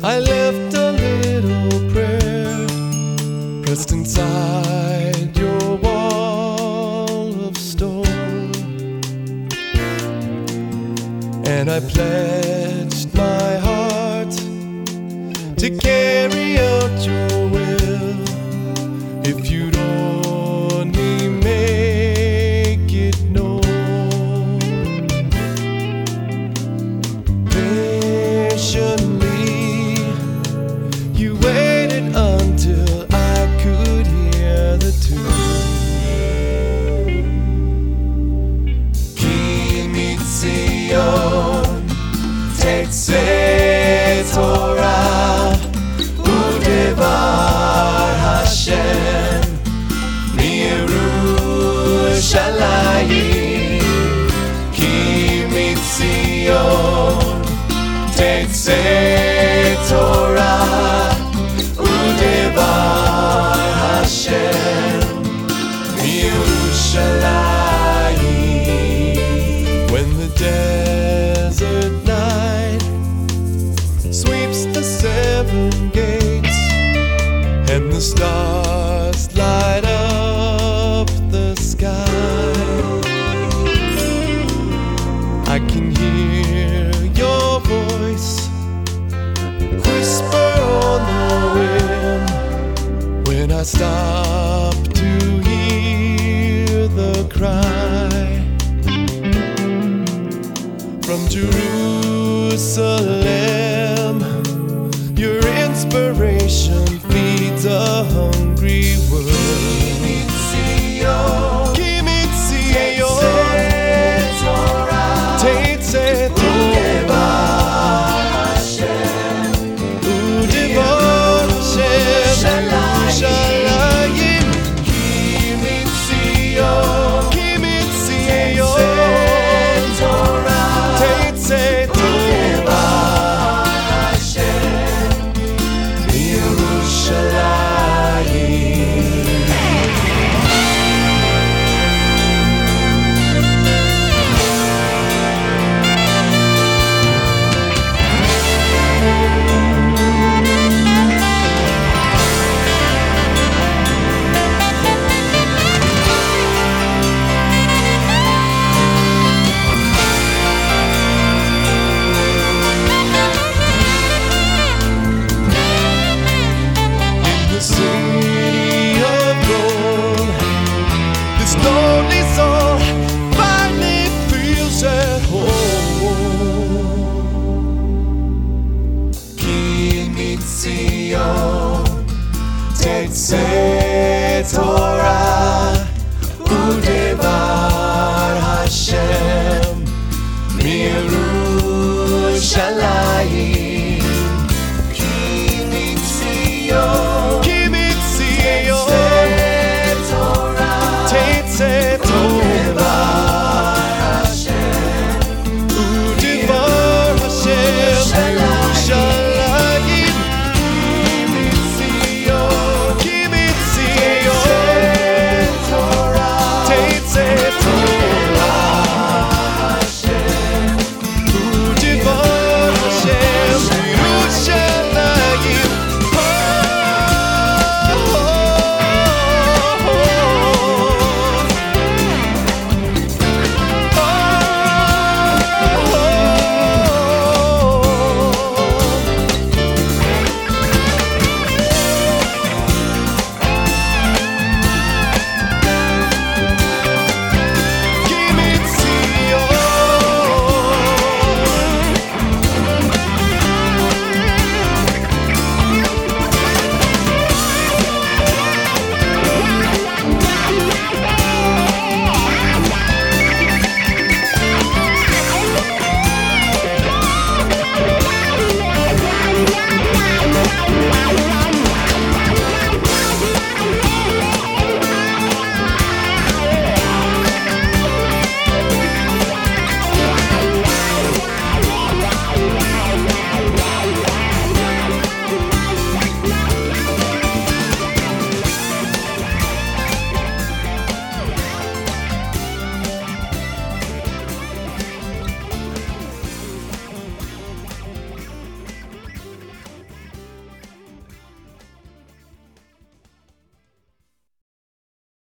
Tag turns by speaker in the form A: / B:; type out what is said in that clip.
A: I left a little prayer pressed inside your wall of stone, and I pledged my heart to carry out your will if you'd only make it known. Patiently you waited until I could hear the tune. Kimi Tzion Tetzeh Torah Udevar Hashem Yerushalayim. Kimi Tzion Tetzeh Torah Udevar Hashem Yerushalayim. When the desert night sweeps the seven gates and the stars light up the sky, I can hear your voice whisper on the wind when I stop to hear the cry from Jerusalem. Your inspiration feeds a hungry world. Kimi Tzion Tetzeh Torah Udevar Hashem Yerushalayim. Kimi Tzion Tetzeh Torah Yerushalayim. In the city of gold, this lonely soul finally feels at home. Kimi Tzion Tetzeh Torah Udevar Hashem Yerushalayim.